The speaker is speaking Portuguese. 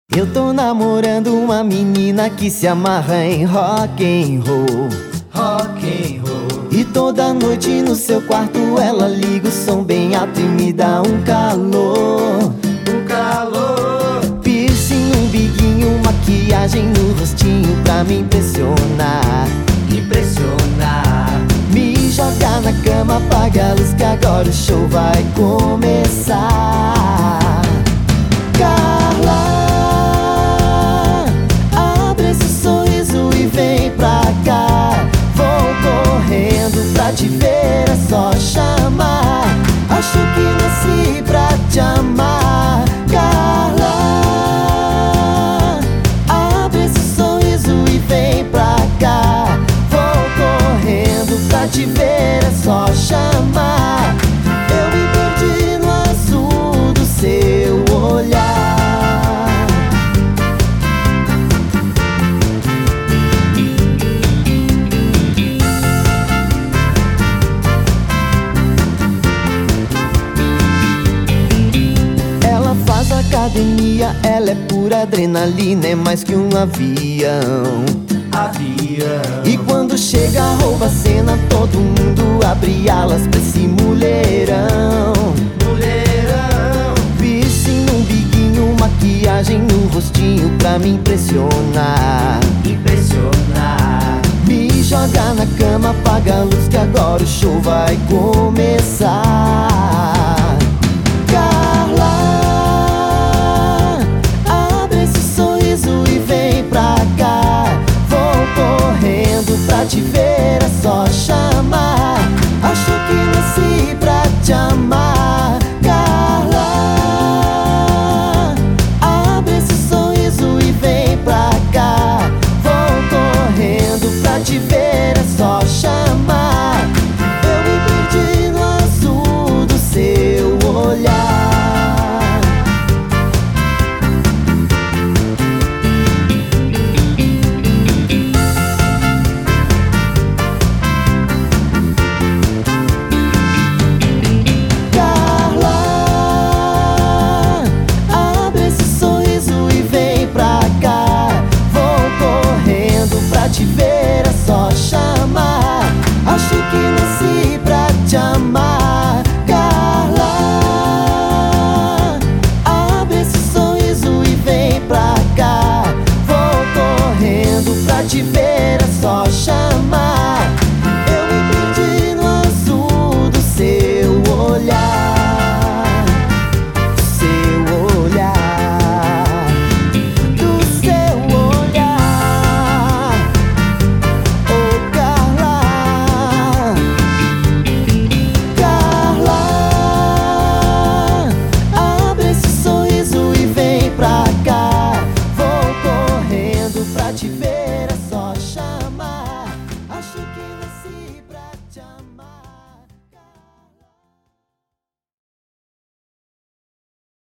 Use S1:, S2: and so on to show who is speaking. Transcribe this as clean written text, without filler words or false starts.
S1: Eu tô namorando uma menina que se amarra em rock and roll.
S2: Rock and roll.
S1: E toda noite no seu quarto ela liga o som bem alto e me dá um calor.
S2: Um calor.
S1: Piercing, umbiguinho, maquiagem no rostinho pra me impressionar.
S2: Impressionar.
S1: Me joga na cama, apaga a luz que agora o show vai começar. Carla, abre esse sorriso e vem pra cá. Vou correndo pra te ver, é só chamar. Acho que nasci pra te amar. Carla, abre esse sorriso e vem pra cá. Vou correndo pra te ver, é só chamar. Eu me perdi no azul do seu olhar. Ela faz academia, ela é pura adrenalina, é mais que um avião. E quando chega rouba a cena, todo mundo abre alas pra esse mulherão. Piercing, umbiguinho, maquiagem no rostinho pra me impressionar. Me joga na cama, apaga a luz que agora o show vai começar.